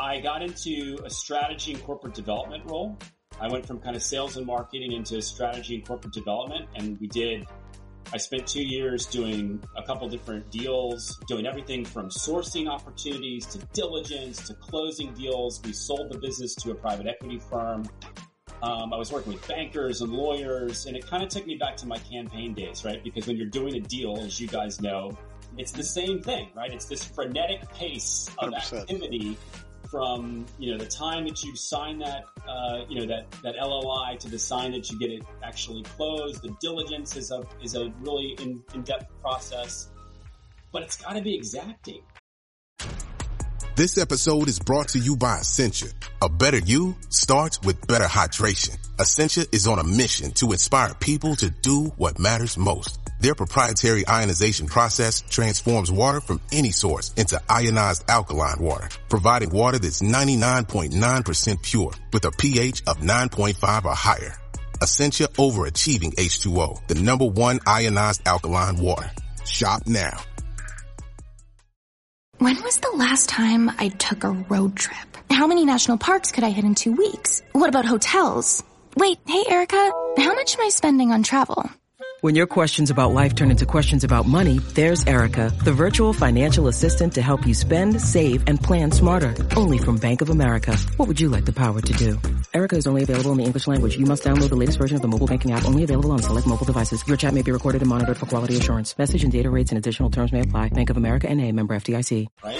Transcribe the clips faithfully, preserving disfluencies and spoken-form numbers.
I got into a strategy and corporate development role. I went from kind of sales and marketing into strategy and corporate development. And we did, I spent two years doing a couple different deals, doing everything from sourcing opportunities to diligence to closing deals. We sold the business to a private equity firm. Um, I was working with bankers and lawyers, and it kind of took me back to my campaign days, right? Because when you're doing a deal, as you guys know, it's the same thing, right? It's this frenetic pace of one hundred percent activity from, you know, the time that you sign that, uh, you know, that, that L O I to the sign that you get it actually closed. The diligence is a, is a really in, in-depth process, but it's got to be exacting. This episode is brought to you by Essentia. A better you starts with better hydration. Essentia is on a mission to inspire people to do what matters most. Their proprietary ionization process transforms water from any source into ionized alkaline water, providing water that's ninety-nine point nine percent pure with a pH of nine point five or higher. Essentia overachieving H two O, the number one ionized alkaline water. Shop now. When was the last time I took a road trip? How many national parks could I hit in two weeks? What about hotels? Wait, hey, Erica, how much am I spending on travel? When your questions about life turn into questions about money, there's Erica, the virtual financial assistant to help you spend, save, and plan smarter. Only from Bank of America. What would you like the power to do? Erica is only available in the English language. You must download the latest version of the mobile banking app, only available on select mobile devices. Your chat may be recorded and monitored for quality assurance. Message and data rates and additional terms may apply. Bank of America N A, member F D I C. Right?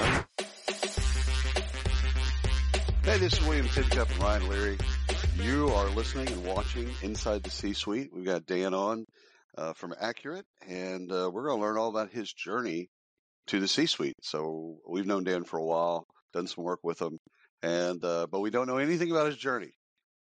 Hey, this is William Tincup and Ryan Leary. You are listening and watching Inside the C-Suite. We've got Dan on uh, from Accurate, and uh, we're going to learn all about his journey to the C-Suite. So we've known Dan for a while, done some work with him, and uh, but we don't know anything about his journey.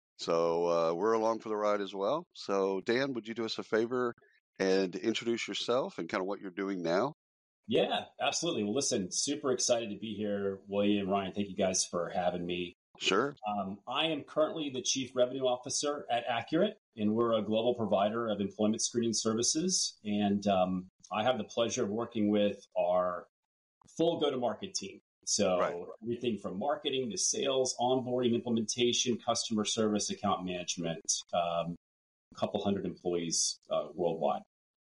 So uh, we're along for the ride as well. So Dan, would you do us a favor and introduce yourself and kind of what you're doing now? Yeah, absolutely. Well, listen, super excited to be here, William, Ryan. Thank you guys for having me. Sure. Um, I am currently the Chief Revenue Officer at Accurate, and we're a global provider of employment screening services. And um, I have the pleasure of working with our full go-to-market team. So right. Everything from marketing to sales, onboarding, implementation, customer service, account management, um, a couple hundred employees uh, worldwide.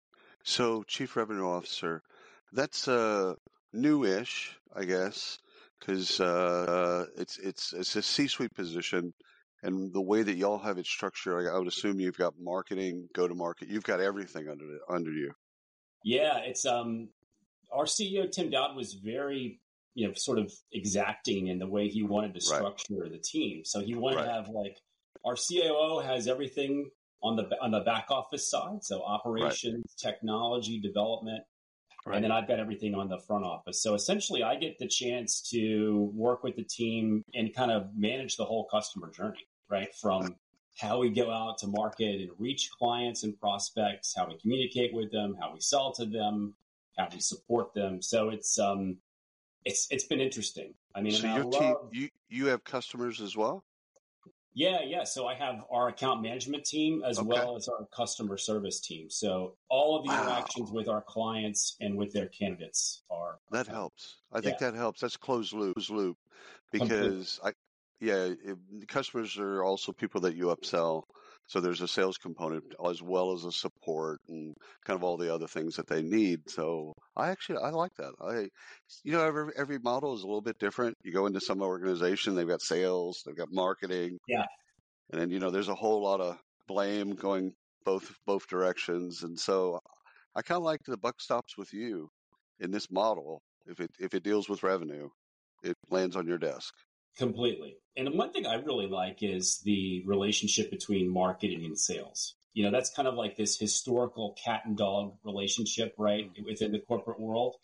So Chief Revenue Officer, that's uh, new-ish, I guess, because uh, it's it's it's a C-suite position, and the way that y'all have it structured, I would assume you've got marketing, go-to-market, you've got everything under under you. Yeah, it's um, our C E O Tim Dowd was very, you know, sort of exacting in the way he wanted to structure right. the team. So he wanted right. to have like our C O O has everything on the on the back office side, so operations, right. technology, development. Right. And then I've got everything on the front office. So essentially, I get the chance to work with the team and kind of manage the whole customer journey, right? From how we go out to market and reach clients and prospects, how we communicate with them, how we sell to them, how we support them. So it's um, it's it's been interesting. I mean, so your love... team, you you have customers as well? Yeah, yeah. So I have our account management team as okay. well as our customer service team. So all of the wow. interactions with our clients and with their candidates are that helps. I think yeah. that helps. That's closed loop, loop, because I, yeah, it, customers are also people that you upsell. So there's a sales component as well as a support and kind of all the other things that they need. So I actually, I like that. I, you know, every, every model is a little bit different. You go into some organization, they've got sales, they've got marketing. Yeah. And then, you know, there's a whole lot of blame going both, both directions. And so I kind of like the buck stops with you in this model. If it, if it deals with revenue, it lands on your desk. Completely. And one thing I really like is the relationship between marketing and sales. You know, that's kind of like this historical cat and dog relationship, right, within the corporate world.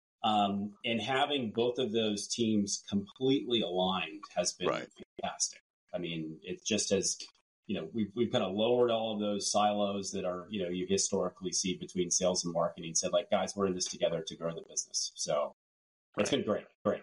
Um, and having both of those teams completely aligned has been right. fantastic. I mean, it just has, you know, we've, we've kind of lowered all of those silos that are, you know, you historically see between sales and marketing, said like, guys, we're in this together to grow the business. So it's right. been great, great.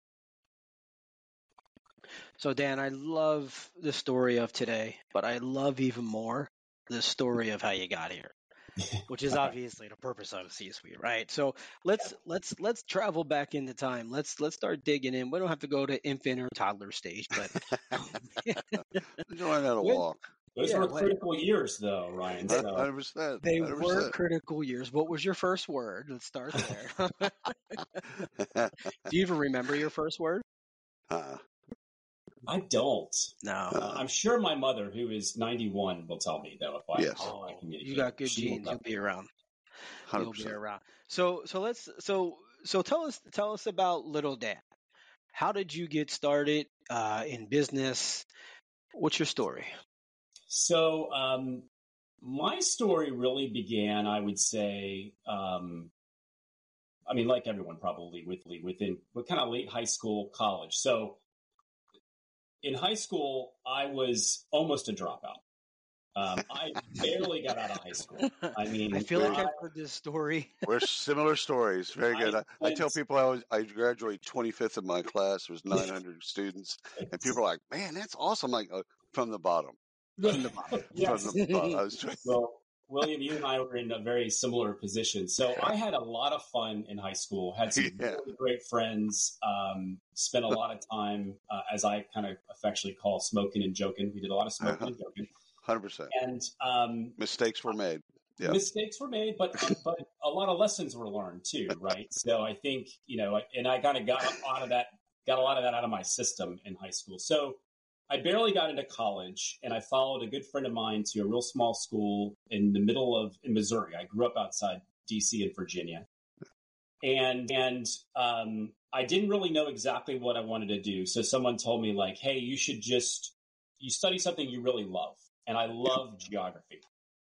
So, Dan, I love the story of today, but I love even more the story of how you got here. which is obviously the purpose of a C-suite, right? So let's let's let's travel back into time. Let's let's start digging in. We don't have to go to infant or toddler stage, but learn how to when, walk. Those yeah, were when, critical years, though, Ryan. So. one hundred percent. They one hundred percent. were critical years. What was your first word? Let's start there. Do you even remember your first word? uh, I don't. No. Uh, I'm sure my mother, who is ninety-one, will tell me, though, if I, Yes. if I Oh, communicate. you got good She genes. will You'll be around. one hundred You'll be percent. around. So so let's so so tell us tell us about Little Dad. How did you get started uh, in business? What's your story? So um, my story really began, I would say, um, I mean, like everyone probably, with, within what kind of late high school, college. So in high school, I was almost a dropout. Um, I barely got out of high school. I mean, I feel like I, I've heard this story. We're similar stories. Very good. I, I, I tell people I was I graduated twenty-fifth in my class. There was nine hundred students, and people are like, "Man, that's awesome!" Like uh, from the bottom. From the bottom. Yes. From the bottom. I was trying. Well, William, you and I were in a very similar position. So I had a lot of fun in high school, had some Yeah. really great friends, um, spent a lot of time, uh, as I kind of affectionately call, smoking and joking. We did a lot of smoking Uh-huh. and joking. one hundred percent. And um, Mistakes were made. Yeah. mistakes were made, but but a lot of lessons were learned too, right? So I think, you know, and I kind of got out of that, got a lot of that out of my system in high school. So I barely got into college, and I followed a good friend of mine to a real small school in the middle of in Missouri. I grew up outside D C and Virginia, and and um, I didn't really know exactly what I wanted to do. So someone told me, like, "Hey, you should just you study something you really love," and I love geography.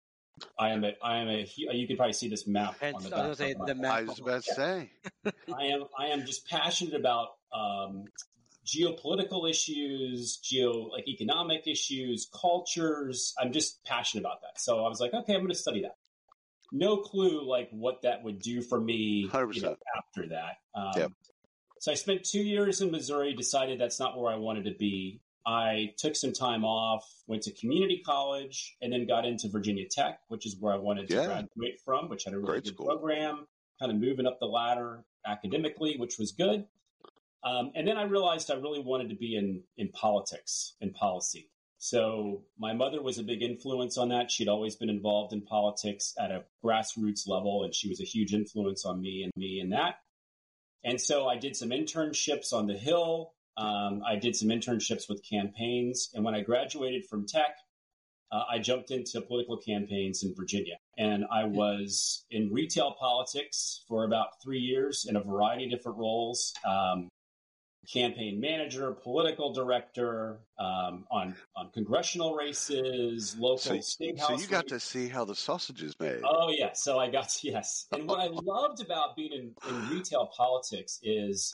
I am a I am a you can probably see this map And on the so I back. was gonna say of my- the map. I was about to say. I am I am just passionate about um, geopolitical issues, geo like economic issues, cultures. I'm just passionate about that. So I was like, okay, I'm going to study that. No clue like what that would do for me one hundred you know, percent. after that. Um, Yep. So I spent two years in Missouri, decided that's not where I wanted to be. I took some time off, went to community college, and then got into Virginia Tech, which is where I wanted to Yeah. graduate from, which had a really Great good school. program, kind of moving up the ladder academically, which was good. Um, and then I realized I really wanted to be in, in politics and policy. So my mother was a big influence on that. She'd always been involved in politics at a grassroots level, and she was a huge influence on me and me in that. And so I did some internships on the Hill. Um, I did some internships with campaigns. And when I graduated from tech, uh, I jumped into political campaigns in Virginia. And I was in retail politics for about three years in a variety of different roles. Um, campaign manager, political director, um, on, on congressional races, local So, state so house you got races. to see how the sausage is made. Oh, yeah. So I got to, yes. And what I loved about being in, in retail politics is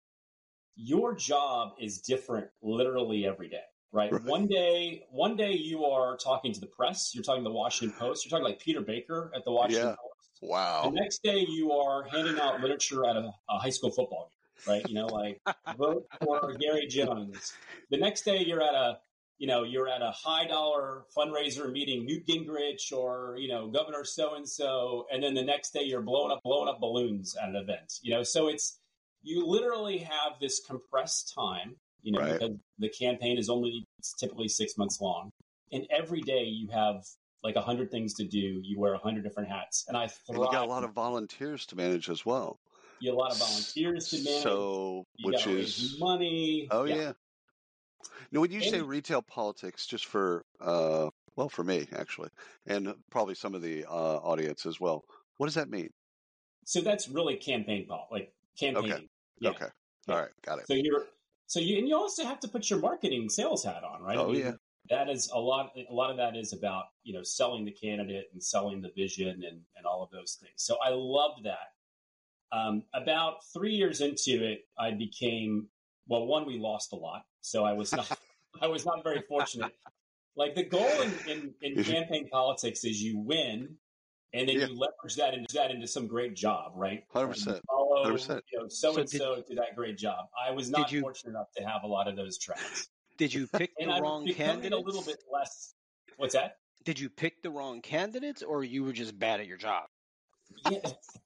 your job is different literally every day, right? Right. One day, one day you are talking to the press. You're talking to the Washington Post. You're talking like Peter Baker at the Washington Yeah. Post. Wow. The next day you are handing out literature at a, a high school football game, right? You know, like vote for Gary Jones. The next day you're at a, you know, you're at a high dollar fundraiser meeting Newt Gingrich or, you know, Governor so-and-so. And then the next day you're blowing up, blowing up balloons at an event, you know? So it's, you literally have this compressed time, you know, Right. because the campaign is only it's typically six months long. And every day you have like a hundred things to do. You wear a hundred different hats. And I thrive. And you got a lot of volunteers to manage as well. You have a lot of volunteers to manage. So, you which gotta raise is money. oh yeah. Now, when you say And- retail politics, just for uh, well, for me actually, and probably some of the uh, audience as well, what does that mean? So that's really campaign pol, like campaigning. Okay. Yeah. Okay, Yeah. all right, got it. So you're, so you, and you also have to put your marketing sales hat on, right? Oh, I mean, yeah. That is a lot. A lot of that is about, you know, selling the candidate and selling the vision and, and all of those things. So I loved that. Um, about three years into it, I became, well, one, we lost a lot. So I was not, I was not very fortunate. Like the goal in, in, in campaign politics is you win and then Yeah. you leverage that into that into some great job, right? one hundred percent. You follow, one hundred percent. you know, so and so to that great job. I was not Did you- fortunate enough to have a lot of those tracks. Did you pick And the I'm wrong becoming candidates? a little bit less. What's that? did you pick the wrong candidates, or you were just bad at your job? Yeah.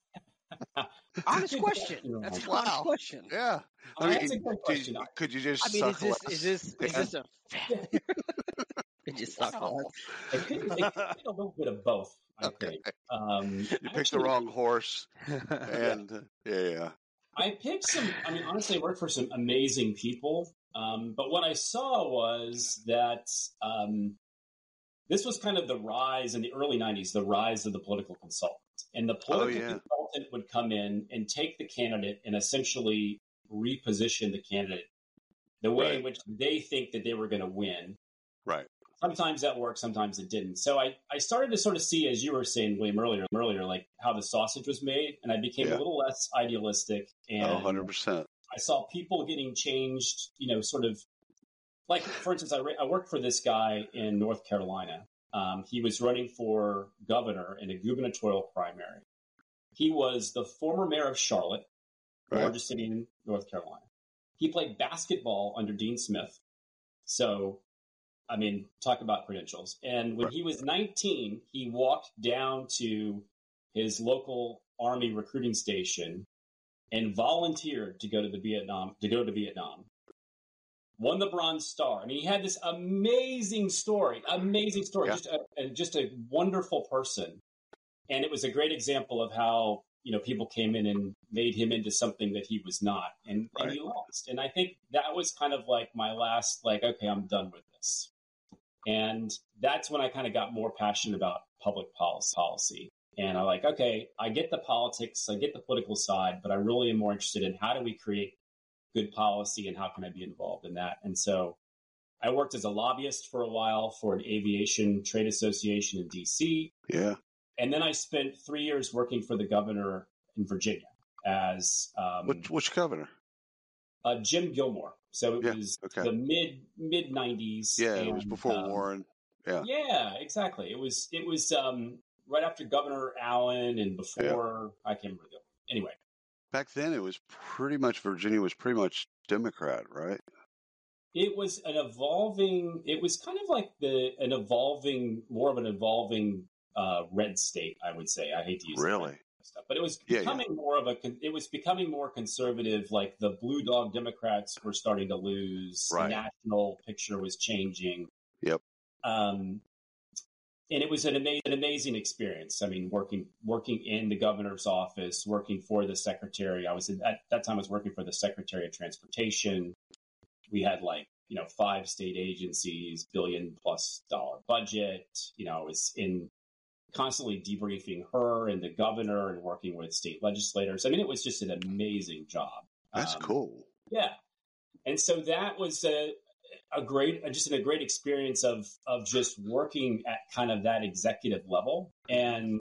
Honest question. That's an honest Wow. question. Yeah. Uh, I mean, that's a great did- question. could you just I mean, is suck this less? is this is Dan? this a failure? Could you suck Wow. less? It could, it could be a little bit of both, I Okay. think. Um, You picked the actually, wrong horse, and uh, yeah, yeah. I picked some, I mean, honestly, I worked for some amazing people. Um, but what I saw was that um, this was kind of the rise in the early nineties, the rise of the political consultant. And the political yeah. consultant would come in and take the candidate and essentially reposition the candidate the way in Right. which they think that they were going to win. Right. Sometimes that worked, sometimes it didn't. So I, I started to sort of see, as you were saying, William, earlier, earlier, like how the sausage was made, and I became Yeah. a little less idealistic. And Oh, one hundred percent. I saw people getting changed, you know, sort of like, for instance, I, re- I worked for this guy in North Carolina. Um, he was running for governor in a gubernatorial primary. He was the former mayor of Charlotte, the Right. largest city in North Carolina. He played basketball under Dean Smith. So, I mean, talk about credentials. And when Right. he was nineteen, he walked down to his local Army recruiting station and volunteered to go to the Vietnam to go to Vietnam. Won the Bronze Star. I mean, he had this amazing story, amazing story, Yeah. just a, a just a wonderful person. And it was a great example of how, you know, people came in and made him into something that he was not, and, and Right. he lost. And I think that was kind of like my last, like, okay, I'm done with this. And that's when I kind of got more passionate about public policy. policy. And I'm like, okay, I get the politics, I get the political side, but I really am more interested in how do we create good policy and how can I be involved in that? And so I worked as a lobbyist for a while for an aviation trade association in D C. Yeah. And then I spent three years working for the governor in Virginia as um, Which which governor? uh, Jim Gilmore. So it Yeah, was okay. the mid mid nineties. Yeah, it was and, before um, Warren. Yeah. Yeah, exactly. It was it was um, right after Governor Allen and before I can't remember the anyway. Back then, it was pretty much Virginia was pretty much Democrat, right? It was an evolving. It was kind of like the an evolving, more of an evolving uh, red state, I would say. I hate to use that Really? stuff, but it was Yeah, yeah. becoming more of a. It was becoming more conservative. Like the blue dog Democrats were starting to lose. Right. The national picture was changing. Yep. Um, and it was an amazing, an amazing experience. I mean, working working in the governor's office, working for the secretary. I was in, at that time I was working for the Secretary of Transportation. We had like you know five state agencies, billion plus dollar budget. You know, I was in constantly debriefing her and the governor and working with state legislators. I mean, it was just an amazing job. That's Um, cool. Yeah, and so that was a a great, just a great experience of of just working at kind of that executive level. And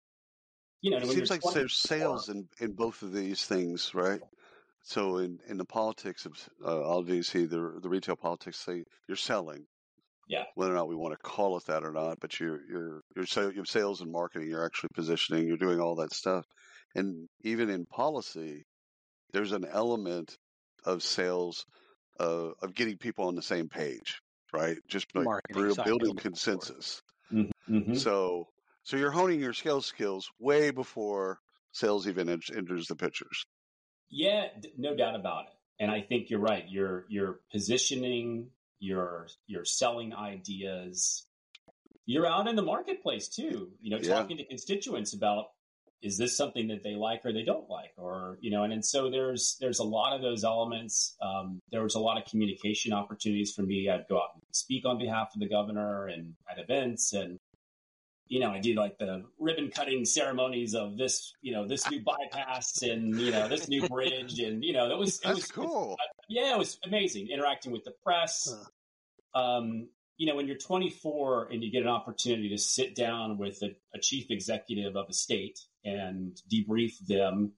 you know, It when seems you're like there's twenty-four sales in, in both of these things, right? So in, in the politics of uh, obviously the the retail politics, say you're selling, Yeah, whether or not we want to call it that or not, but you're you're you're sa- you have sales and marketing, you're actually positioning, you're doing all that stuff, and even in policy, there's an element of sales uh, of getting people on the same page, right? Just like Marketing real side building of it. consensus. mm-hmm. So so you're honing your sales skills way before sales even en- enters the pictures. Yeah, d- no doubt about it. And I think you're right. You're you're positioning, you're you're selling ideas. You're out in the marketplace too, you know, Yeah. talking to constituents about is this something that they like or they don't like, or you know, and, and so there's there's a lot of those elements. Um, there was a lot of communication opportunities for me. I'd go out and speak on behalf of the governor and at events, and you know, I do like the ribbon cutting ceremonies of this, you know, this new bypass and you know this new bridge, and you know, it was it That's was cool. yeah, it was amazing interacting with the press. Um, you know, when you're twenty-four and you get an opportunity to sit down with a, a chief executive of a state and debrief them,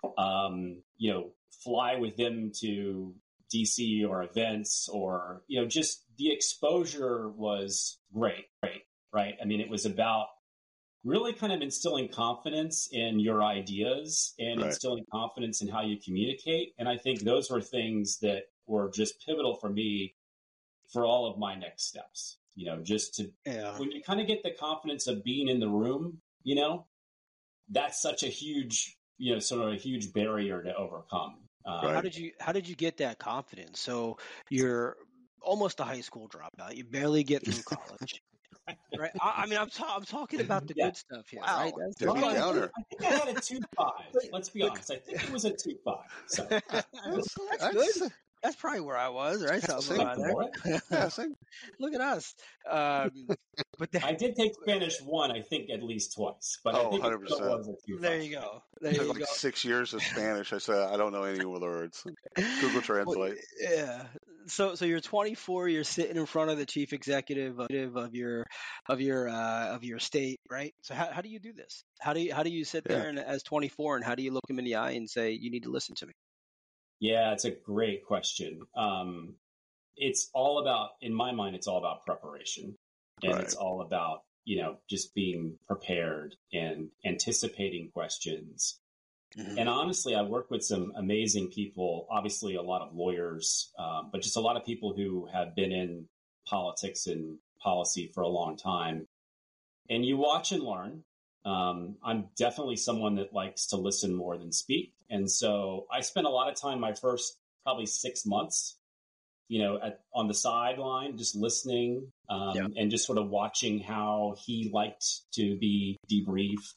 um, you know, fly with them to D C or events or, you know, just the exposure was great, great, right? I mean, it was about really kind of instilling confidence in your ideas and Right. instilling confidence in how you communicate. And I think those were things that were just pivotal for me for all of my next steps. you know, just to, Yeah. when you kind of get the confidence of being in the room, you know, that's such a huge, you know, sort of a huge barrier to overcome. Um, Right. How did you how did you get that confidence? So you're almost a high school dropout. You barely get through college, right? I, I mean, I'm ta- I'm talking about the Yeah. good stuff here, Wow. right? That's the Debbie Well, I, fun. Downer. think, I think I had a two five. Let's be honest. I think it was a two five. So That's, That's that's, good. That's probably where I was, right? Something Same. around acceptable, right? there. yeah, same. Look at us. Um, but the, I did take Spanish one, I think, at least twice, but I Oh, think it still one hundred percent. was a two there five. you go. There Took you like go. six years of Spanish. I said, I don't know any of the words. Google Well, Translate. yeah. So so you're twenty-four. You're sitting in front of the chief executive of, of your of your uh, of your state, right? So how how do you do this? How do you how do you sit Yeah. there and as twenty-four and how do you look him in the eye and say you need to listen to me? Yeah, it's a great question. Um, it's all about, in my mind, it's all about preparation, and Right. it's all about, you know, just being prepared and anticipating questions. Mhm. And honestly, I work with some amazing people, obviously a lot of lawyers, um, but just a lot of people who have been in politics and policy for a long time. And you watch and learn. Um, I'm definitely someone that likes to listen more than speak. And so I spent a lot of time my first probably six months, you know, at, on the sideline, just listening um, Yeah. and just sort of watching how he liked to be debriefed.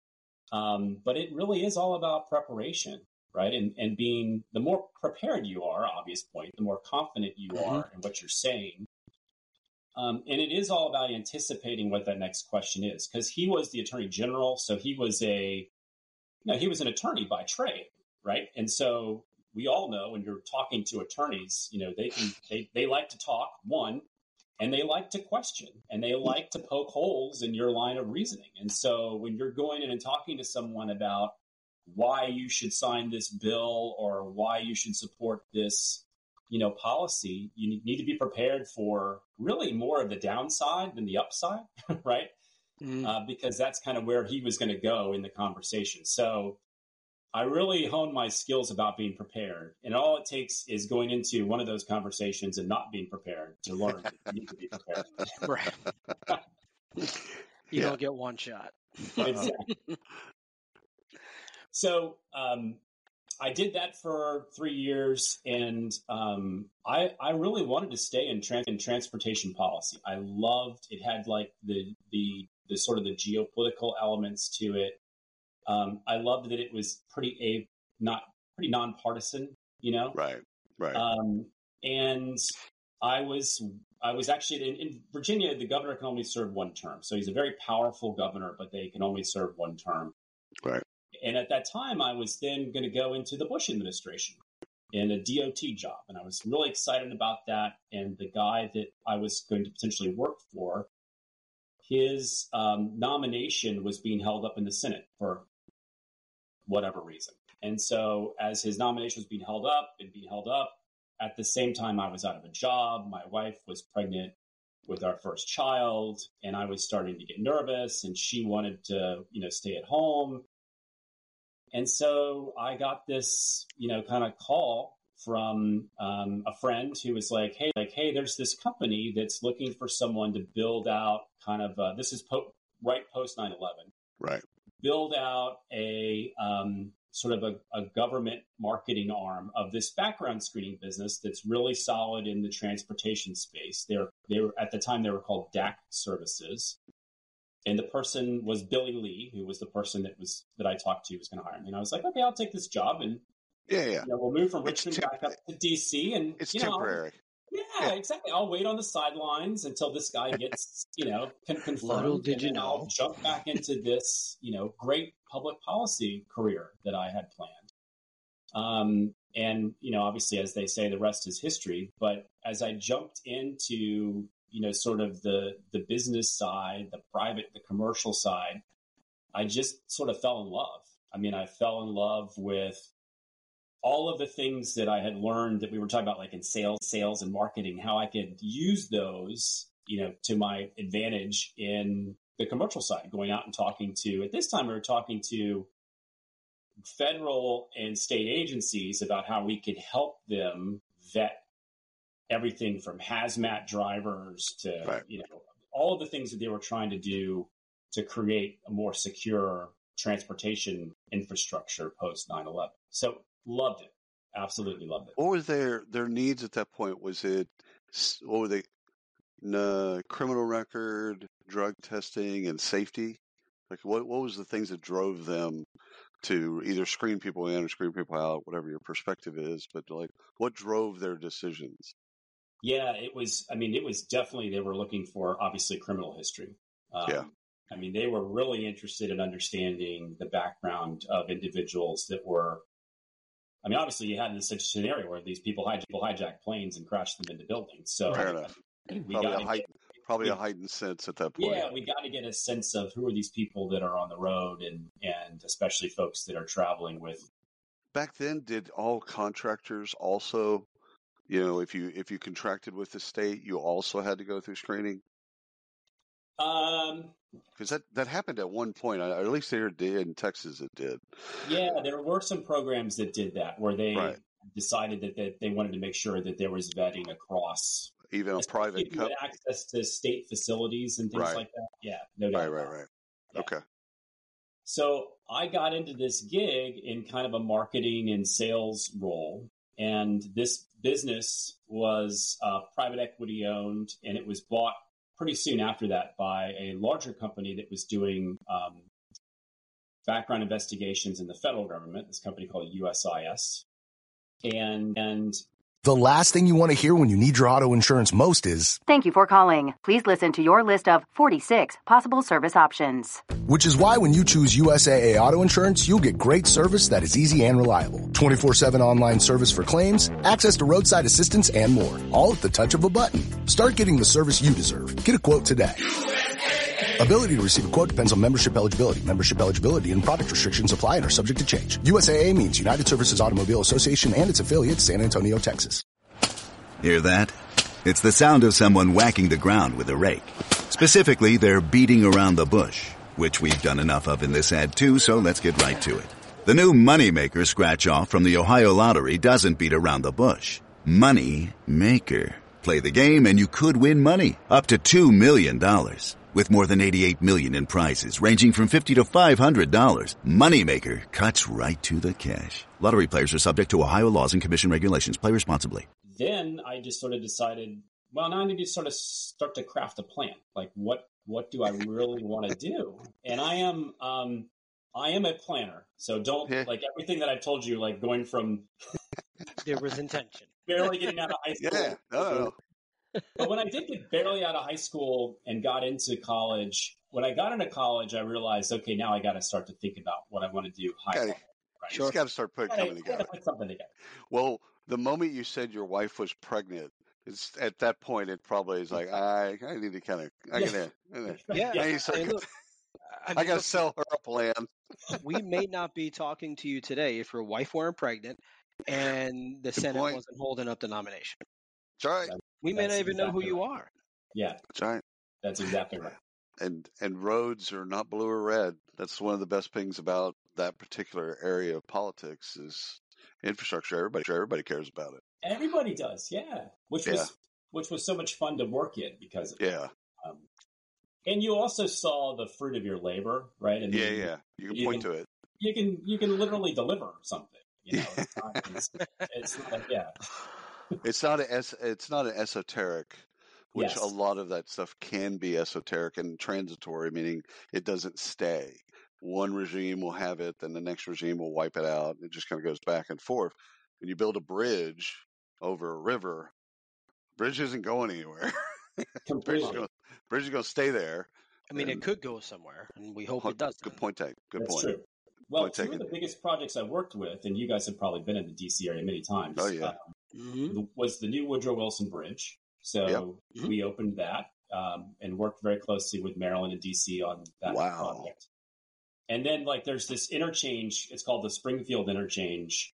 Um, but it really is all about preparation, right? And and being, the more prepared you are, obvious point, the more confident you Mhm. are in what you're saying. Um, and it is all about anticipating what that next question is, because he was the attorney general, so he was a, you know, he was an attorney by trade, right? And so we all know when you're talking to attorneys, you know, they can they they like to talk, one, and they like to question, and they like to poke holes in your line of reasoning. And so when you're going in and talking to someone about why you should sign this bill or why you should support this, you know, policy, you need to be prepared for really more of the downside than the upside, right? Mhm. Uh, because that's kind of where he was going to go in the conversation. So I really honed my skills about being prepared. And all it takes is going into one of those conversations and not being prepared to learn that you need to be prepared. Right. You Yeah. don't get one shot. Exactly. So um, I did that for three years, and um, I I really wanted to stay in, trans- in transportation policy. I loved it. Had like the the the sort of the geopolitical elements to it. Um, I loved that it was pretty a not pretty nonpartisan, you know. Right. Right. Um, and I was I was actually in, in Virginia. The governor can only serve one term, so he's a very powerful governor, but they can only serve one term. Right. And at that time, I was then going to go into the Bush administration in a D O T job, and I was really excited about that. And the guy that I was going to potentially work for, his um, nomination was being held up in the Senate for whatever reason. And so as his nomination was being held up and being held up, at the same time I was out of a job, my wife was pregnant with our first child, and I was starting to get nervous, and she wanted to, you know, stay at home. And so I got this, you know, kind of call from um, a friend who was like, hey, like, hey, there's this company that's looking for someone to build out kind of, uh, this is po- right post nine eleven. Right. Build out a um, sort of a, a government marketing arm of this background screening business that's really solid in the transportation space. They're, they were, at the time, they were called D A C Services. And the person was Billy Lee, who was the person that was that I talked to, was going to hire me. And I was like, okay, I'll take this job, and Yeah. Yeah. you know, we'll move from It's Richmond temp- back up to D C. And It's you know, temporary. yeah, Yeah. exactly. I'll wait on the sidelines until this guy gets, you know, con- confirmed. Little did and you then know. I'll jump back into this, you know, great public policy career that I had planned. Um, and, you know, obviously, as they say, the rest is history. But as I jumped into, you know, sort of the, the business side, the private, the commercial side, I just sort of fell in love. I mean, I fell in love with all of the things that I had learned that we were talking about, like in sales, sales and marketing, how I could use those, you know, to my advantage in the commercial side, going out and talking to, at this time, we were talking to federal and state agencies about how we could help them vet everything from hazmat drivers to, Right. you know, all of the things that they were trying to do to create a more secure transportation infrastructure post nine eleven. So loved it. Absolutely loved it. What were their their needs at that point? Was it what were they? Uh, criminal record, drug testing, and safety. Like what what was the things that drove them to either screen people in or screen people out, whatever your perspective is? But like, what drove their decisions? Yeah, it was. I mean, it was definitely they were looking for obviously criminal history. Um, Yeah. I mean, they were really interested in understanding the background of individuals that were. I mean, obviously, you had this such scenario where these people hijack, people hijack planes and crash them into buildings. So Fair enough. we Probably got a heightened, probably a heightened sense at that point. Yeah, we got to get a sense of who are these people that are on the road, and and especially folks that are traveling with. Back then, did all contractors also, you know, if you if you contracted with the state, you also had to go through screening? Um, Because that, that happened at one point, or at least here in Texas it did. yeah, there were some programs that did that where they Right. decided that, that they wanted to make sure that there was vetting across. Even a Especially private if you had company. access to state facilities and things Right. like that. Yeah, no doubt. Right, about right, it. right. Yeah. Okay. So I got into this gig in kind of a marketing and sales role. And this business was uh, private equity owned, and it was bought pretty soon after that by a larger company that was doing um, background investigations in the federal government, this company called U S I S. And, and The last thing you want to hear when you need your auto insurance most is, Thank you for calling. Please listen to your list of forty-six possible service options. which is why when you choose U S A A Auto Insurance, you'll get great service that is easy and reliable. twenty-four seven online service for claims, access to roadside assistance, and more. All at the touch of a button. Start getting the service you deserve. Get a quote today. Ability to receive a quote depends on membership eligibility. Membership eligibility and product restrictions apply and are subject to change. U S A A means United Services Automobile Association and its affiliates, San Antonio, Texas. Hear that? It's the sound of someone whacking the ground with a rake. Specifically, they're beating around the bush, which we've done enough of in this ad too, so let's get right to it. The new Moneymaker scratch-off from the Ohio Lottery doesn't beat around the bush. Money Maker. Play the game and you could win money, up to two million dollars. With more than eighty-eight million dollars in prizes ranging from fifty dollars to five hundred dollars, Moneymaker cuts right to the cash. Lottery players are subject to Ohio laws and commission regulations. Play responsibly. then I just sort of decided, well, now I need to sort of start to craft a plan. Like, what what do I really want to do? And I am um, I am a planner. So don't, Yeah. like, everything that I told you, like going from There was intention. barely getting out of high school. Yeah. No, no, no. But when I did get barely out of high school and got into college, when I got into college, I realized, okay, now I got to start to think about what I want to do high Gotta- level. Right? You just got to start putting Gotta- coming gotta together. put something together. Well, the moment you said your wife was pregnant, it's at that point it probably is like I I need to kind of I Yeah. gotta, I gotta- Yeah. I, need to start- And look, I, I mean, gotta look, sell her a plan. we may not be talking to you today if your wife weren't pregnant and the Good Senate point. wasn't holding up the nomination. That's right. We may That's not even know who exactly you right. are. Yeah, That's right. that's exactly right. And and roads are not blue or red. That's one of the best things about that particular area of politics is infrastructure. Everybody everybody cares about it. Everybody does, yeah. Which Yeah. was which was so much fun to work in because of it. Yeah. Um, and you also saw the fruit of your labor, right? I mean, Yeah, yeah. You can you point can- to it. You can you can literally deliver something. You know, it's not, it's, it's not like, yeah. It's not a es- it's not an esoteric, which Yes. a lot of that stuff can be esoteric and transitory, meaning it doesn't stay. One regime will have it, then the next regime will wipe it out. It just kind of goes back and forth. When you build a bridge over a river, bridge isn't going anywhere. bridge is Completely. going bridge is going to stay there. I mean, And- it could go somewhere, and we hope Huh, it does. Good point, take. Good That's point. true. Well, Point two taken. of the biggest projects I worked with, and you guys have probably been in the D C area many times, Oh, yeah. uh, hmm was the new Woodrow Wilson Bridge. So Yep. Mhm. we opened that um, and worked very closely with Maryland and D C on that Wow. project. And then, like, there's this interchange. It's called the Springfield Interchange,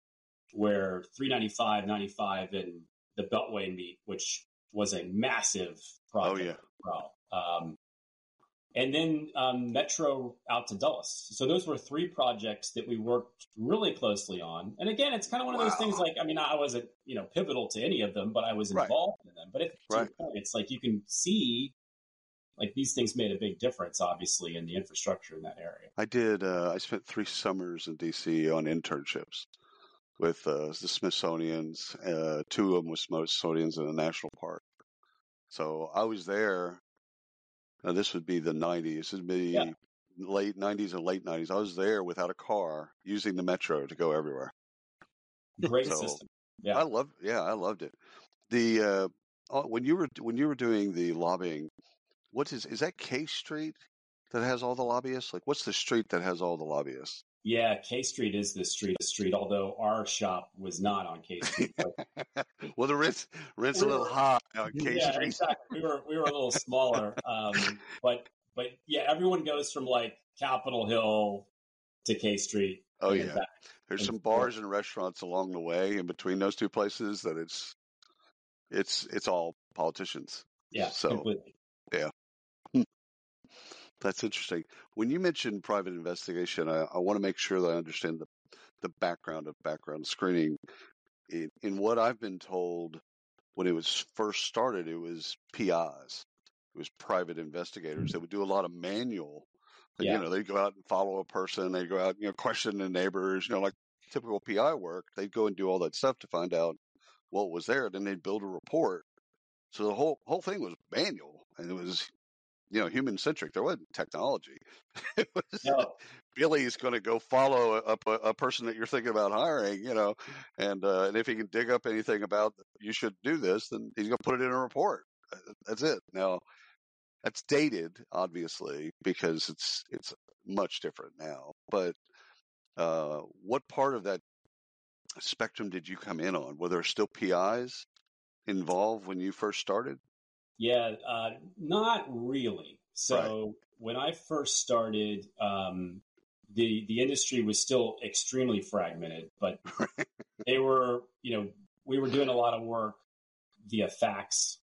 where three ninety-five, ninety-five, and the Beltway meet, which was a massive project. Oh, yeah. as well. Um, and then um, Metro out to Dulles. So those were three projects that we worked really closely on. And again, it's kind of one of those Wow. things like, I mean, I wasn't, you know, pivotal to any of them, but I was Right. involved in them. But if, to your Right. point, it's like you can see like these things made a big difference, obviously, in the infrastructure in that area. I did. Uh, I spent three summers in D C on internships with uh, the Smithsonian's. Uh, two of them with Smithsonian's in a national park. So I was there. Now this would be the nineties. This would be Yeah. late nineties and late nineties. I was there without a car, using the Metro to go everywhere. Great So system. Yeah. I loved. Yeah, I loved it. The uh, uh, when you were when you were doing the lobbying, what is is that K Street that has all the lobbyists? Like, what's the street that has all the lobbyists? Yeah, K Street is the street, the street, although our shop was not on K Street. But Well, the rent's rent's a we little were, high on K yeah, Street. exactly. We were we were a little smaller, um, but but yeah, everyone goes from like Capitol Hill to K Street. Oh and then yeah, back. there's And some forth. bars and restaurants along the way in between those two places that it's it's it's all politicians. Yeah, So completely. yeah, that's interesting. When you mentioned private investigation, I, I want to make sure that I understand the the background of background screening. In, in what I've been told, when it was first started, it was P Is. It was private investigators that would do a lot of manual. Yeah. You know, they'd go out and follow a person. They'd go out, you know, question the neighbors. You know, like typical P I work. They'd go and do all that stuff to find out what was there. Then they'd build a report. So the whole whole thing was manual, and it was, you know, human centric. There wasn't technology. It was No, Billy's going to go follow up a, a person that you're thinking about hiring, you know, and uh, and if he can dig up anything about you should do this, then he's going to put it in a report. That's it. Now, that's dated, obviously, because it's it's much different now. But uh, what part of that spectrum did you come in on? Were there still P Is involved when you first started? yeah, uh, not really. So Right. when I first started, um, the the industry was still extremely fragmented, but they were, you know, we were doing a lot of work via fax,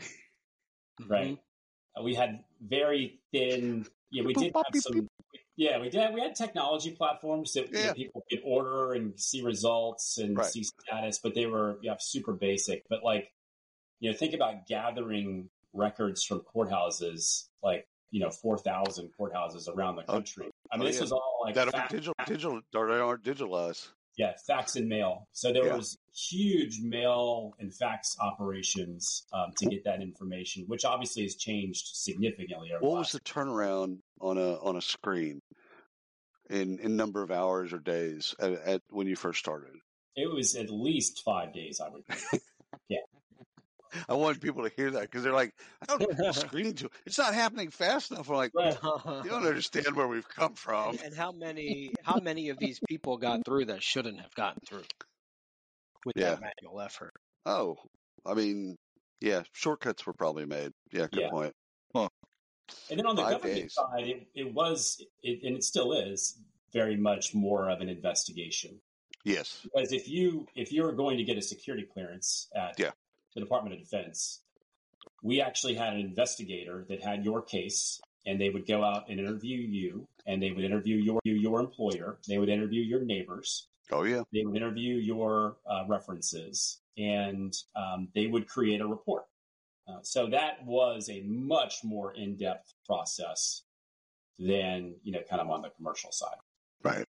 right? Uh, we had very thin. Yeah, we did have some. Yeah, we did. We had technology platforms that you know, Yeah. people could order and see results and Right. see status, but they were yeah super basic. But like, you know, think about gathering records from courthouses, like you know, four thousand courthouses around the Oh, country. I oh mean, this yeah. was all like That are fax, digital, digital, or they aren't digitalized. yeah, fax and mail. So there Yeah. was huge mail and fax operations um, to get that information, which obviously has changed significantly over the What was last. the turnaround on a on a screen in in number of hours or days at, at when you first started? It was at least five days, I would think. Yeah. I wanted people to hear that because they're like, I don't screening to it's not happening fast enough. I'm like, Right. you don't understand where we've come from. And, and how many how many of these people got through that shouldn't have gotten through with Yeah. that manual effort? Oh, I mean, yeah, shortcuts were probably made. Yeah, good Yeah. point. Huh. And then on the Five government days. side, it, it was, it, and it still is, very much more of an investigation. Yes. Because if you if you're going to get a security clearance at Yeah. the Department of Defense, we actually had an investigator that had your case, and they would go out and interview you, and they would interview your your employer, they would interview your neighbors, Oh yeah. they would interview your uh, references, and um, they would create a report. Uh, so that was a much more in-depth process than you know, kind of on the commercial side. Right.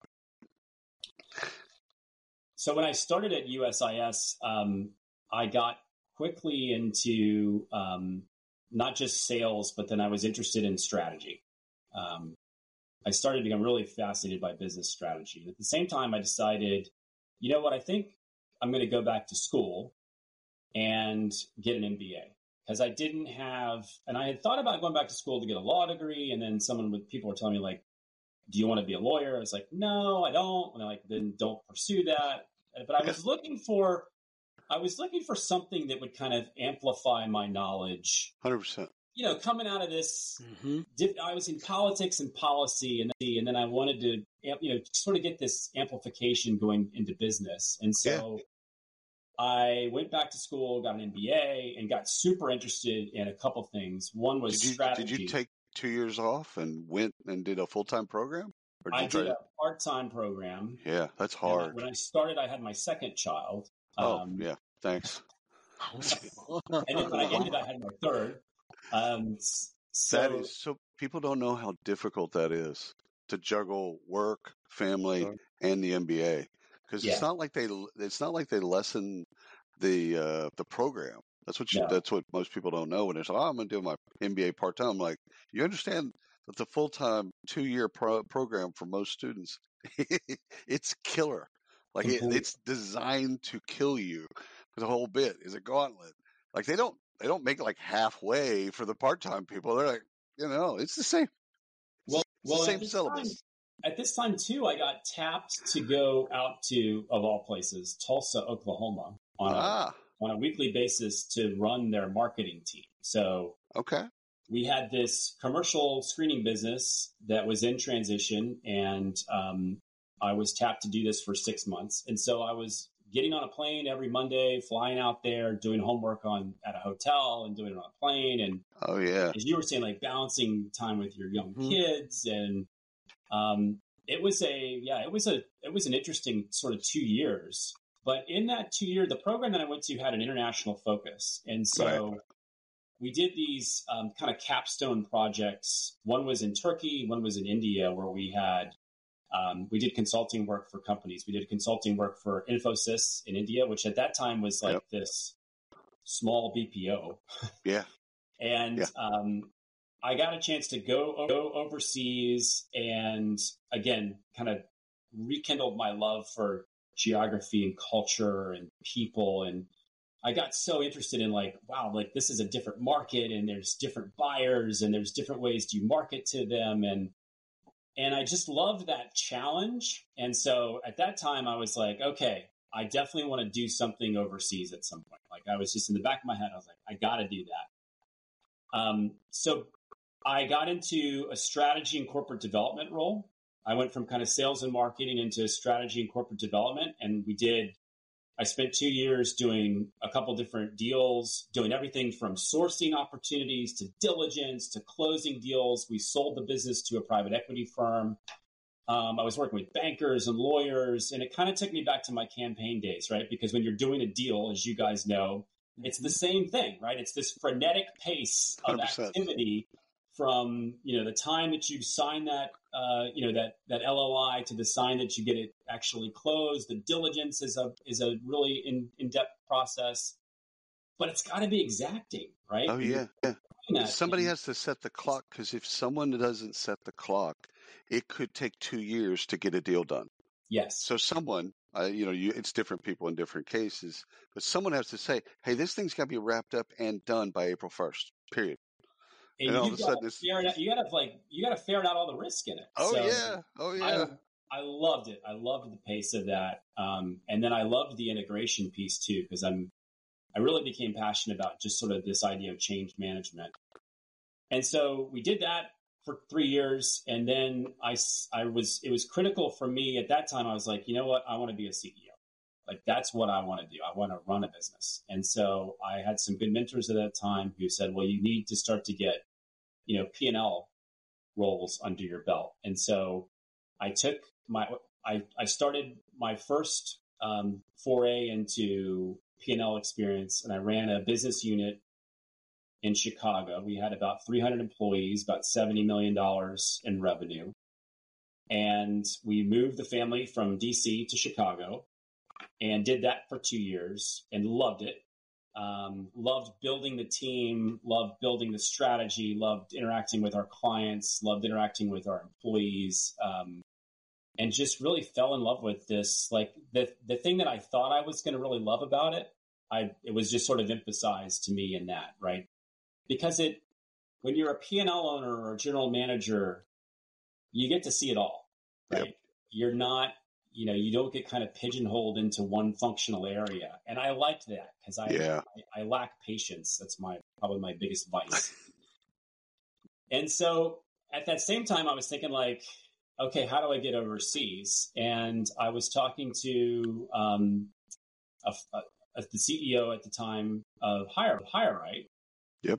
So when I started at U S I S, um, I got quickly into um, not just sales, but then I was interested in strategy. Um, I started to become really fascinated by business strategy. At the same time, I decided, you know what, I think I'm going to go back to school and get an M B A. Because I didn't have, and I had thought about going back to school to get a law degree, and then someone with people were telling me like, do you want to be a lawyer? I was like, no, I don't. And they're like, then don't pursue that. But I was looking for, I was looking for something that would kind of amplify my knowledge. one hundred percent. You know, coming out of this, Mm-hmm. dip- I was in politics and policy, and and then I wanted to, you know, sort of get this amplification going into business. And so I went back to school, got an M B A, and got super interested in a couple things. One was Did you strategy. did you take two years off and went and did a full time program? Or did I you try did to... a part-time program. Yeah, that's And I- hard. when I started, I had my second child. Oh, Um, yeah. Thanks. And then when I ended, I had my third. Um, s- That so is so people don't know how difficult that is to juggle work, family, Sure. and the M B A. Because Yeah. it's not like they it's not like they lessen the uh, the program. That's what you, No. that's what most people don't know when they're saying, "Oh, I'm going to do my M B A part time." Like, you understand that the full time two year pro- program for most students, it's killer. Like it, Complete. it's designed to kill you. The whole bit is a gauntlet. Like they don't they don't make it like halfway for the part time people. They're like, you know, it's the same. well, It's well, the at same this syllabus. time, at this time too, I got tapped to go out to, of all places, Tulsa, Oklahoma, on a Ah, on a weekly basis to run their marketing team. So okay. we had this commercial screening business that was in transition, and um, I was tapped to do this for six months. And so I was getting on a plane every Monday, flying out there, doing homework on at a hotel and doing it on a plane. And Oh yeah. as you were saying, like balancing time with your young Mhm. kids. And um, it was a, yeah, it was a, it was an interesting sort of two years. But in that two year, the program that I went to had an international focus. And so we did these um, kind of capstone projects. One was in Turkey, one was in India, where we had um, we did consulting work for companies. We did consulting work for Infosys in India, which at that time was like Yep. this small B P O. Yeah. And Yeah. um, I got a chance to go go overseas, and again, kind of rekindled my love for geography and culture and people. And I got so interested in like, wow, like this is a different market, and there's different buyers, and there's different ways to market to them. And and I just loved that challenge. And so at that time, I was like, okay, I definitely want to do something overseas at some point. Like I was just in the back of my head, I was like, I got to do that. Um, so I got into a strategy and corporate development role. I went from kind of sales and marketing into strategy and corporate development. And we did, I spent two years doing a couple different deals, doing everything from sourcing opportunities to diligence to closing deals. We sold the business to a private equity firm. Um, I was working with bankers and lawyers, and it kind of took me back to my campaign days, right? Because when you're doing a deal, as you guys know, it's the same thing, right? It's this frenetic pace of one hundred percent. activity from, you know, the time that you sign that, uh, you know, that, that L O I to the sign that you get it actually closed. The diligence is a, is a really in, in-depth process, but it's got to be exacting, right? Oh When you're yeah. Yeah. doing that, Somebody and- has to set the clock, because if someone doesn't set the clock, it could take two years to get a deal done. Yes. So someone, uh, you know, you, it's different people in different cases, but someone has to say, "Hey, this thing's got to be wrapped up and done by April first." Period. And And all you of a got sudden to it's- ferret out, you got to like, you got to ferret out all the risk in it. Oh So yeah. Oh yeah. I, I loved it. I loved the pace of that. Um, and then I loved the integration piece too, because I'm, I really became passionate about just sort of this idea of change management. And so we did that for three years. And then I, s- I was, it was critical for me at that time. I was like, you know what? I want to be a C E O. Like, that's what I want to do. I want to run a business. And so I had some good mentors at that time who said, well, you need to start to get, you know, P and L roles under your belt. And so I took my, I, I started my first um, foray into P and L experience, and I ran a business unit in Chicago. We had about three hundred employees, about seventy million dollars in revenue. And we moved the family from D C to Chicago and did that for two years and loved it. Um, loved building the team, loved building the strategy, loved interacting with our clients, loved interacting with our employees, um, and just really fell in love with this. Like the the thing that I thought I was going to really love about it, I it was just sort of emphasized to me in that, right? Because it, when you're a P and L owner or a general manager, you get to see it all, right? Yep. You're not, you know, you don't get kind of pigeonholed into one functional area. And I liked that because I, Yeah. I, I lack patience. That's my, probably my biggest vice. And so at that same time, I was thinking like, okay, how do I get overseas? And I was talking to um, a, a, the C E O at the time of Hire, HireRight. Yep.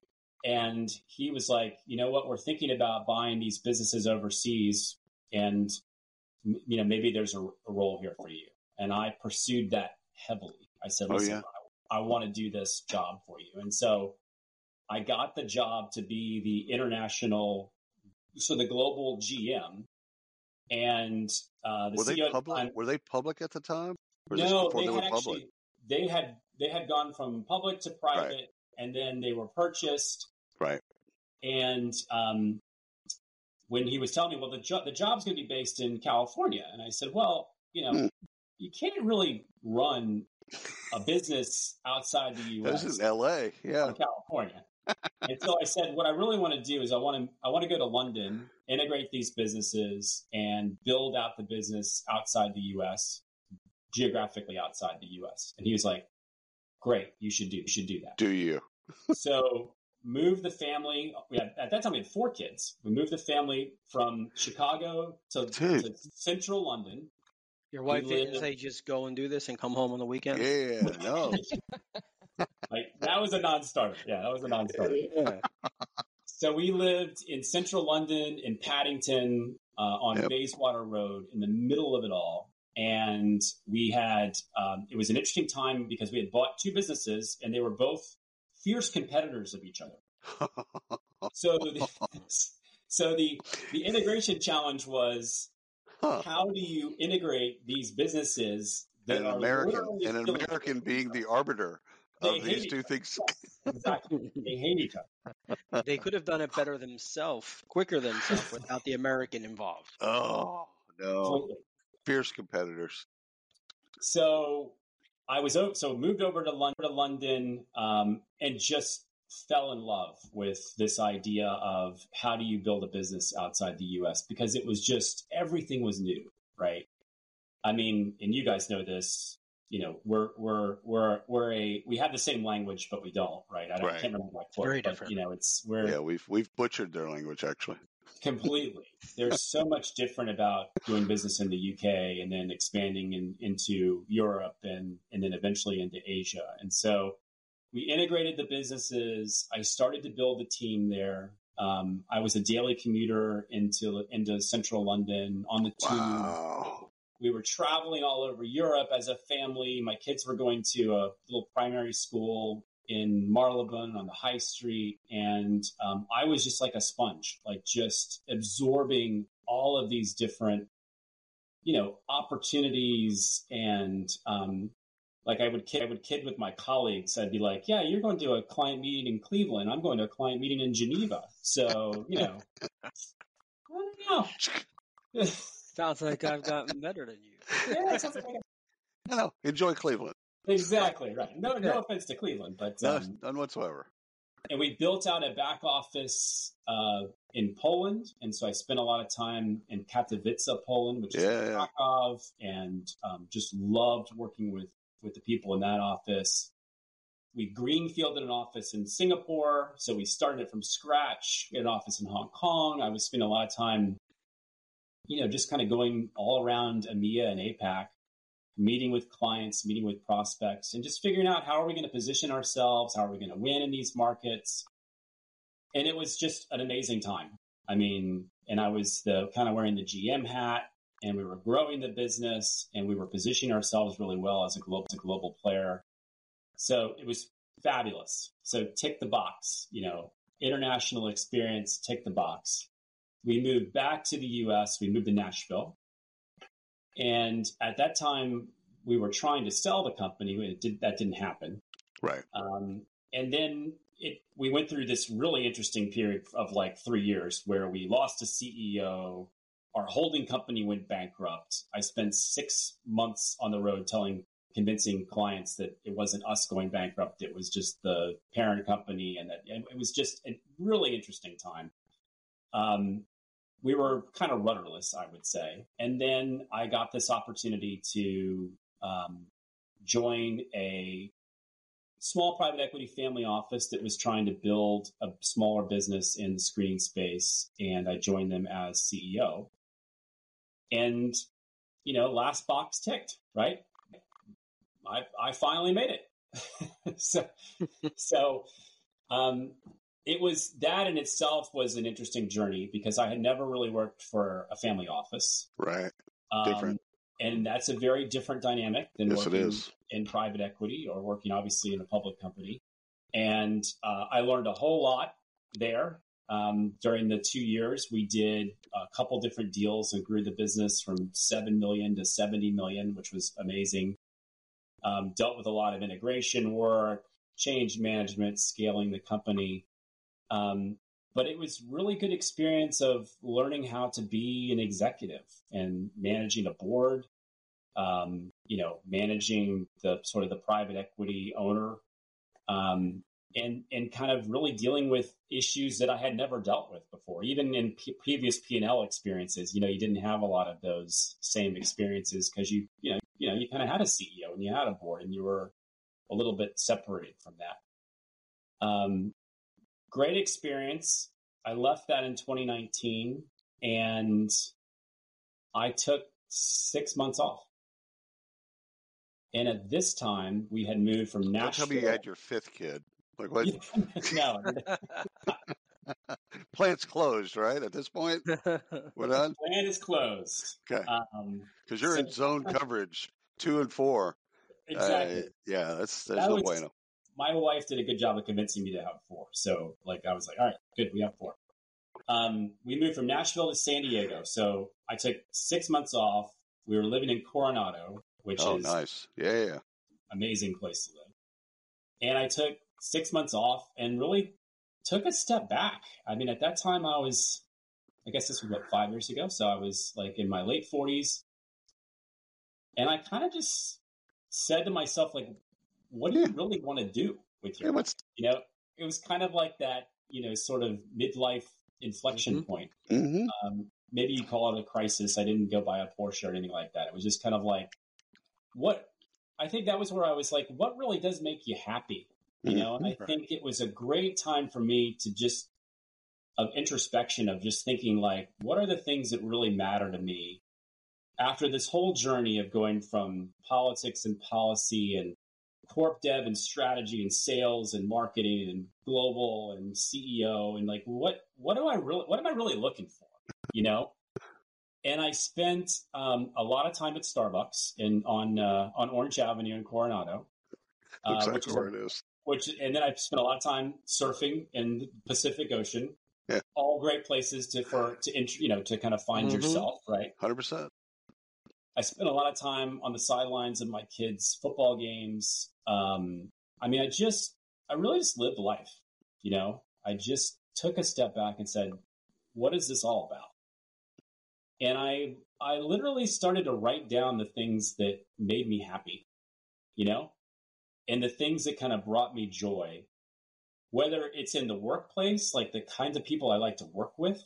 And he was like, you know what, we're thinking about buying these businesses overseas, and, you know, maybe there's a, a role here for you. And I pursued that heavily. I said, listen, oh, yeah. I, I want to do this job for you. And so I got the job to be the international, so the global G M. And uh, the were C E O they public? time, were they public at the time? Or no, they, they they had actually, they had they had gone from public to private, right. And then they were purchased. Right. And um, when he was telling me, well, the jo- the job's going to be based in California, and I said, well, you know, mm. you can't really run a business outside the U S. This is L A, yeah, from California. And so I said, what I really want to do is I want to I want to go to London, integrate these businesses, and build out the business outside the U S, geographically outside the U S. And he was like, great, you should do you should do that. Do you? So moved the family. We had, at that time we had four kids. We moved the family from Chicago to, to central London. Your wife didn't say just go and do this and come home on the weekend? Yeah, no. Like that was a non-starter. Yeah, that was a non-starter. Yeah. So we lived in central London, in Paddington, uh, on yep. Bayswater Road, in the middle of it all. And we had, um, it was an interesting time because we had bought two businesses, and they were both fierce competitors of each other. So, the, so the the integration challenge was, huh. how do you integrate these businesses that an are American, an American being the arbiter they of these two things? Exactly, they hate each other. They could have done it better themselves, quicker themselves, without the American involved. Oh no, Absolutely. Fierce competitors. So. I was so moved over to London, to London um, and just fell in love with this idea of how do you build a business outside the U S, because it was just everything was new, right? I mean, and you guys know this. You know, we're we're we're we're a we have the same language, but we don't, right? I, don't, right. I can't remember my quote, Very but different. You know, it's we're yeah we've we've butchered their language actually. Completely. There's so much different about doing business in the U K and then expanding in, into Europe and, and then eventually into Asia. And so we integrated the businesses. I started to build a team there. Um, I was a daily commuter into into central London on the tube. Wow. We were traveling all over Europe as a family. My kids were going to a little primary school in Marylebone on the high street. And um, I was just like a sponge, like just absorbing all of these different, you know, opportunities. And um, like I would kid, I would kid with my colleagues. I'd be like, yeah, you're going to a client meeting in Cleveland. I'm going to a client meeting in Geneva. So, you know, I don't know. Sounds like I've gotten better than you. Yeah, sounds like I got... No, enjoy Cleveland. Exactly, right. No, no offense to Cleveland, but no, um, none whatsoever. And we built out a back office uh, in Poland, and so I spent a lot of time in Katowice, Poland, which is yeah, in Krakow, and um, just loved working with with the people in that office. We greenfielded an office in Singapore, so we started it from scratch. We had an office in Hong Kong. I was spending a lot of time, you know, just kind of going all around EMEA and APAC, meeting with clients, meeting with prospects, and just figuring out how are we going to position ourselves? How are we going to win in these markets? And it was just an amazing time. I mean, and I was the kind of wearing the G M hat, and we were growing the business, and we were positioning ourselves really well as a global, as a global player. So it was fabulous. So tick the box, you know, international experience, tick the box. We moved back to the U S. We moved to Nashville. And at that time, we were trying to sell the company. It did, that didn't happen. Right. Um, and then it, we went through this really interesting period of like three years where we lost a C E O. Our holding company went bankrupt. I spent six months on the road telling, convincing clients that it wasn't us going bankrupt. It was just the parent company. And that and it was just a really interesting time. Um, we were kind of rudderless, I would say. And then I got this opportunity to um, join a small private equity family office that was trying to build a smaller business in the screening space. And I joined them as C E O. And, you know, last box ticked, right? I, I finally made it. so, so um, it was that in itself was an interesting journey because I had never really worked for a family office. Right. Um, Different. And that's a very different dynamic than Yes, it working is. in private equity or working obviously in a public company. And uh, I learned a whole lot there. Um, during the two years, we did a couple different deals and grew the business from seven million to seventy million, which was amazing. Um, dealt with a lot of integration work, change management, scaling the company. Um, but it was really good experience of learning how to be an executive and managing a board, um, you know, managing the sort of the private equity owner, um, and, and kind of really dealing with issues that I had never dealt with before. Even in p- previous P and L experiences, you know, you didn't have a lot of those same experiences because you, you know, you know, you kind of had a C E O and you had a board and you were a little bit separated from that. Um, great experience. I left that in twenty nineteen and I took six months off. And at this time, we had moved from Don't Nashville. tell me you had your fifth kid. Like what? No. Plant's closed, right? At this point, we're done. Plant is closed. Okay. Um, Because you're so- in zone coverage two and four. Exactly. Uh, yeah, that's there's That no was- bueno. My wife did a good job of convincing me to have four. So like, I was like, all right, good. We have four. Um, we moved from Nashville to San Diego. So I took six months off. We were living in Coronado, which Oh, is nice. Yeah, yeah. amazing place to live. And I took six months off and really took a step back. I mean, at that time I was, I guess this was what, five years ago. So I was like in my late forties. And I kind of just said to myself, like, what do you really want to do with your Yeah, life? what's- You know, it was kind of like that, you know, sort of midlife inflection Mhm. point. Mhm. Um, maybe you call it a crisis. I didn't go buy a Porsche or anything like that. It was just kind of like, what, I think that was where I was like, what really does make you happy? You know, and I Mhm. think it was a great time for me to just, of introspection, of just thinking like, what are the things that really matter to me after this whole journey of going from politics and policy and corp dev and strategy and sales and marketing and global and C E O and like, what, what do I really, what am I really looking for? You know? And I spent um, a lot of time at Starbucks in on uh, on Orange Avenue in Coronado, uh, Looks like which is where a, it is. which, and then I spent a lot of time surfing in the Pacific Ocean. Yeah. All great places to for to int- you know to kind of find Mhm. yourself, right? Hundred percent. I spent a lot of time on the sidelines of my kids' football games. Um, I mean, I just, I really just lived life. You know, I just took a step back and said, "What is this all about?" And I, I literally started to write down the things that made me happy. You know, and the things that kind of brought me joy, whether it's in the workplace, like the kinds of people I like to work with,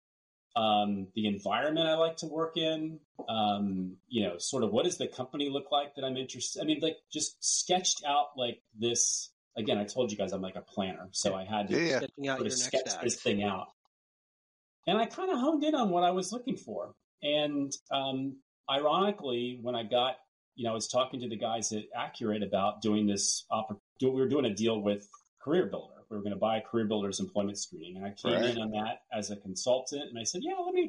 um, the environment I like to work in, um, you know, sort of what does the company look like that I'm interested. I mean, like just sketched out like this. Again, I told you guys I'm like a planner, so I had to Yeah, yeah. Sketching out sort your of next sketch act. this thing out. And I kind of honed in on what I was looking for. And um, ironically, when I got, you know, I was talking to the guys at Accurate about doing this. Oppor- we were doing a deal with Career Builder. We were going to buy Career Builder's employment screening, and I came Right. in on that as a consultant. And I said, "Yeah, let me.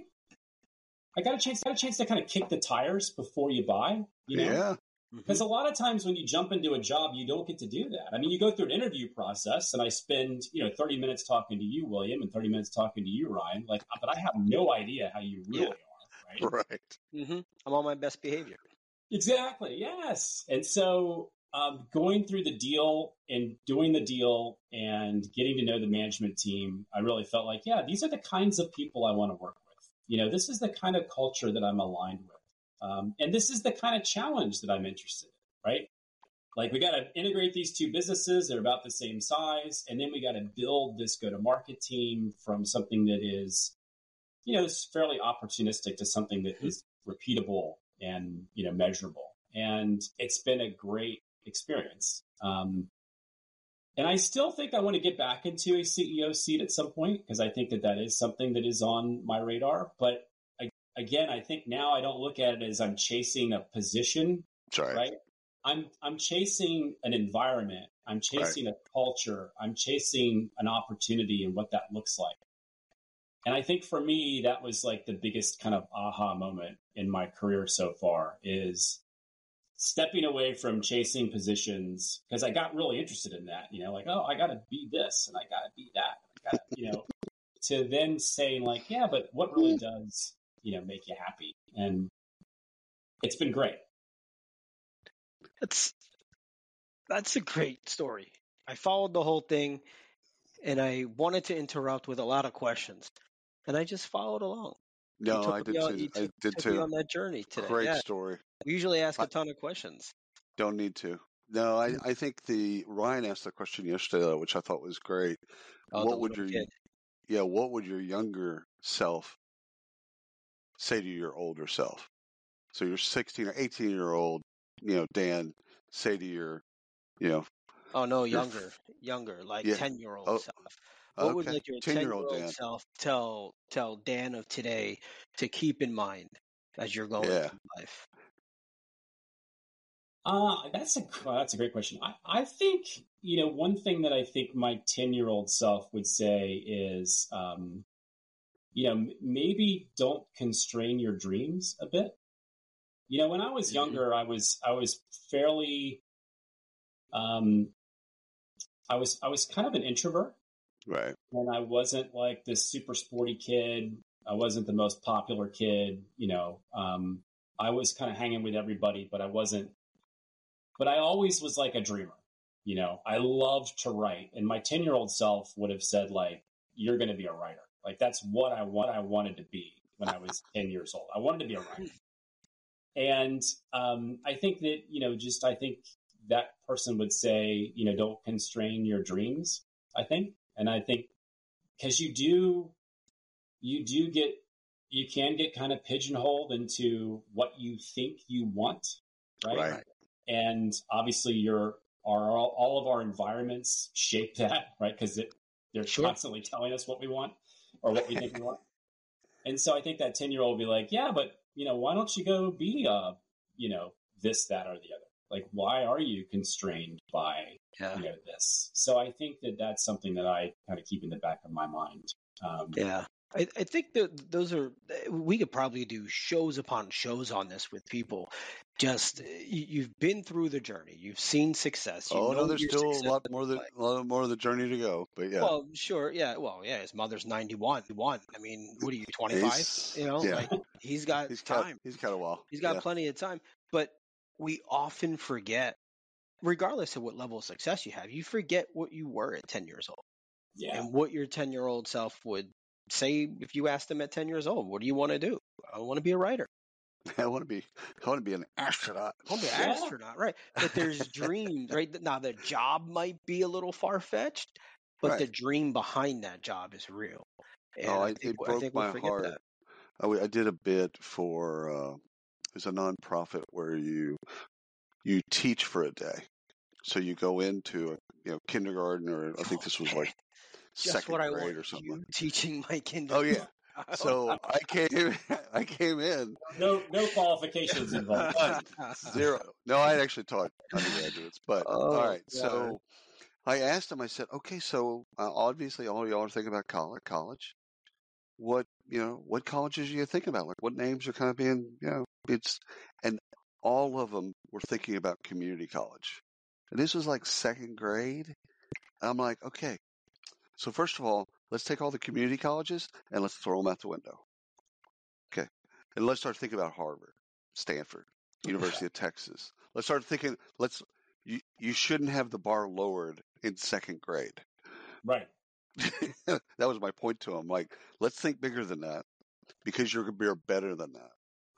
I got a chance. Got a chance to kind of kick the tires before you buy. You know, Yeah. because a lot of times when you jump into a job, you don't get to do that. I mean, you go through an interview process, and I spend, you know, thirty minutes talking to you, William, and thirty minutes talking to you, Ryan. Like, but I have no idea how you really are, right? Right. hmm I'm on my best behavior. Exactly. Yes. And so, um, going through the deal and doing the deal and getting to know the management team, I really felt like, yeah, these are the kinds of people I want to work with. You know, this is the kind of culture that I'm aligned with. Um, and this is the kind of challenge that I'm interested in, right? Like we got to integrate these two businesses. They're about the same size. And then we got to build this go-to-market team from something that is, you know, it's fairly opportunistic to something that is repeatable and, you know, measurable. And it's been a great experience. Um, and I still think I want to get back into a C E O seat at some point because I think that that is something that is on my radar. But I, again, I think now I don't look at it as I'm chasing a position, That's right. right? I'm I'm chasing an environment. I'm chasing right. a culture. I'm chasing an opportunity and what that looks like. And I think for me, that was like the biggest kind of aha moment in my career so far is stepping away from chasing positions, because I got really interested in that, you know, like, oh, I got to be this and I got to be that. I got to, you know, to then saying like, yeah, but what really does, you know, make you happy? And it's been great. That's, that's a great story. I followed the whole thing and I wanted to interrupt with a lot of questions and I just followed along. No, I did, on, too. took, I did took too. me on that journey today. Great yeah. story. We usually ask a I, ton of questions. Don't need to. No, I, I think the Ryan asked the question yesterday, which I thought was great. Oh, what would your kid. yeah, what would your younger self say to your older self? So your sixteen or eighteen year old, you know, Dan, say to your, you know, oh no, your, younger, younger, like yeah. ten year old oh, self. What okay. would like your ten ten year year old old Dan self tell tell Dan of today to keep in mind as you're going yeah. through life? Uh, that's a well, that's a great question. I, I think, you know, one thing that I think my ten year old self would say is, um, you know, m- maybe don't constrain your dreams a bit. You know, when I was younger, I was I was fairly, um, I was I was kind of an introvert, right? And I wasn't like this super sporty kid. I wasn't the most popular kid. You know, um, I was kind of hanging with everybody, but I wasn't. But I always was like a dreamer. You know, I loved to write, and my ten year old self would have said like, "You're going to be a writer." Like that's what I what I wanted to be when I was ten years old. I wanted to be a writer. And um, I think that, you know, just I think that person would say, you know, don't constrain your dreams, I think. And I think because you do, you do get, you can get kind of pigeonholed into what you think you want, right? Right. And obviously your, our, all, all of our environments shape that, right? Because they're Sure. constantly telling us what we want or what we think we want. And so I think that ten year old will be like, yeah, but you know, why don't you go be, uh, you know, this, that, or the other? Like, why are you constrained by, yeah. you know, this? So I think that that's something that I kind of keep in the back of my mind. Um, yeah. I, I think that those are, we could probably do shows upon shows on this with people. Just, you, you've been through the journey. You've seen success. You oh, know no, there's still a lot more than like. a lot more of the journey to go. But yeah. Well, sure. Yeah. Well, yeah. His mother's ninety-one. One. I mean, what are you, twenty-five? You know, yeah. like he's got he's time. Got, he's got a while. He's got yeah. plenty of time. But we often forget, regardless of what level of success you have, you forget what you were at ten years old. Yeah. And what your ten year old self would say if you asked them at ten years old, what do you want to do? I want to be a writer. I want to be, I want to be an astronaut. I want to be an Yeah. astronaut, right? But there's dreams, right? Now the job might be a little far fetched, but right. the dream behind that job is real. And oh, I I, think, it broke I think my we'll heart. That. I, I did a bit for, uh, there's a nonprofit where you, you teach for a day. So you go into a, you know, kindergarten, or I think this was like Just second what I grade want or something. You teaching my kindergarten. Oh yeah. So I came, I came in. No, no qualifications involved. Zero. No, I actually taught undergraduates, but oh, all right. God. So I asked him. I said, "Okay, so uh, obviously all y'all are thinking about college. College. What you know? What colleges are you thinking about? Like, what names are kind of being, you know? It's and all of them were thinking about community college. And this was like second grade. And I'm like, okay. So first of all, let's take all the community colleges and let's throw them out the window. Okay. And let's start thinking about Harvard, Stanford, University of Texas. Let's start thinking, let's, you, you shouldn't have the bar lowered in second grade. Right. That was my point to him. Like, let's think bigger than that because you're going to be better than that.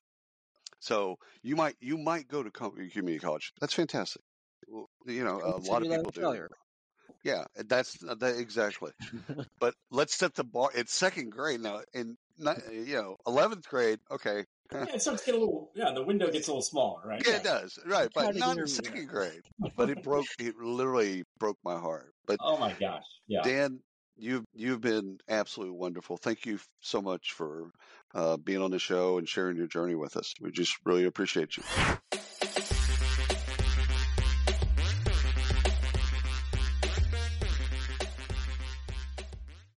So you might, you might go to community college. That's fantastic. You know, a lot of people do. Yeah, that's that exactly. But let's set the bar. It's second grade now. In you know, eleventh grade. Okay. Yeah, it starts to get a little. Yeah, the window gets a little smaller, right? Yeah, yeah. it does. Right, but not in second grade. But it broke. It literally broke my heart. But oh my gosh, yeah. Dan, you've you've been absolutely wonderful. Thank you so much for uh, being on the show and sharing your journey with us. We just really appreciate you.